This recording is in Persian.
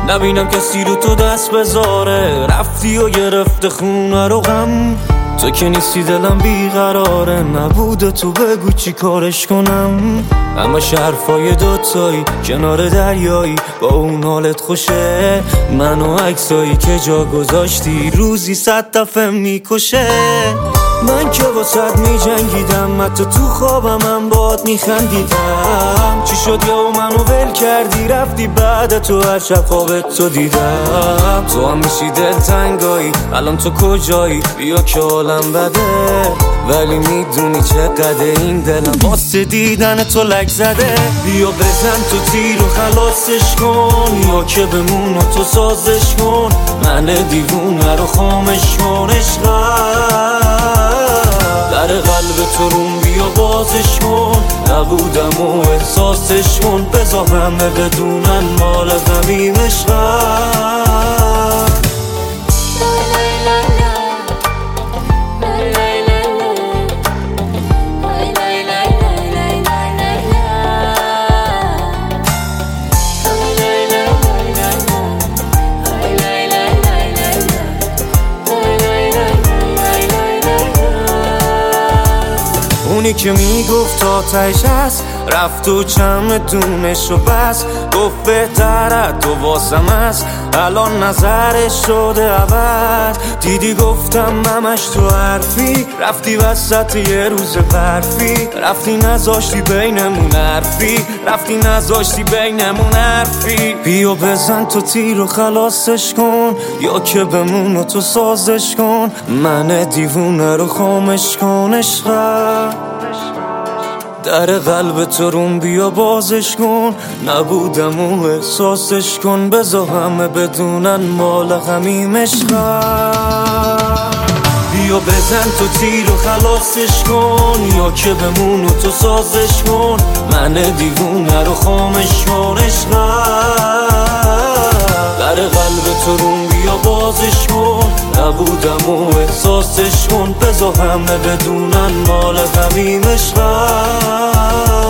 نبینم کسی رو تو دست بذاره. رفتی و گرفته خونه رو غم، تو که نیستی دلم بیقراره. نبوده تو بگو چی کارش کنم. اما حرفای دوتایی کنار دریایی با اون حالت خوشه. من و عکسایی که جا گذاشتی روزی 100 دفعه میکشه. من که واسد میجنگیدم، حتی تو خوابم هم باد میخندیدم. چی شد یا منو ول کردی رفتی، بعد تو هر شب خوابت تو دیدم. تو هم میشی دلتنگایی، الان تو کجایی؟ بیا که حالم بده، ولی میدونی چقدر این دلم واسه دیدن تو لک زده. بیا بزن تو تیر و خلاصش کن، یا که بمون و تو سازش کن. من دیوونه رو خامش کن. عشقم در قلب تو روم، بیا بازش کن. نبودم و احساسش کن. بذار همه بدونن مال غمیم. عشقم اونی که میگفت آتش هست رفت و چمدونش رو بس. گفت بهتره تو واسم هست، الان نظرش شده عوض. دیدی گفتم همش تو حرفی، رفتی وسط یه روز برفی. رفتی نذاشتی بینمون حرفی، رفتی نذاشتی بینمون حرفی. بیا بزن تو تیر و خلاصش کن، یا که بمون و تو سازش کن. من دیوونه رو خامش کن. عشقم در قلب تو روم، بیا بازش کن. نبودم و احساسش کن. بذار همه بدونن مال غمیم. عشقم بیا بزن تو تیر و خلاصش کن، یا که بمون و تو سازش کن. من دیوونه رو خامش کن. عشقم در قلب تو روم، بیا بازش کن. نبودم و احساسش کن. بذار همه بدونن مال غمیم. عشقم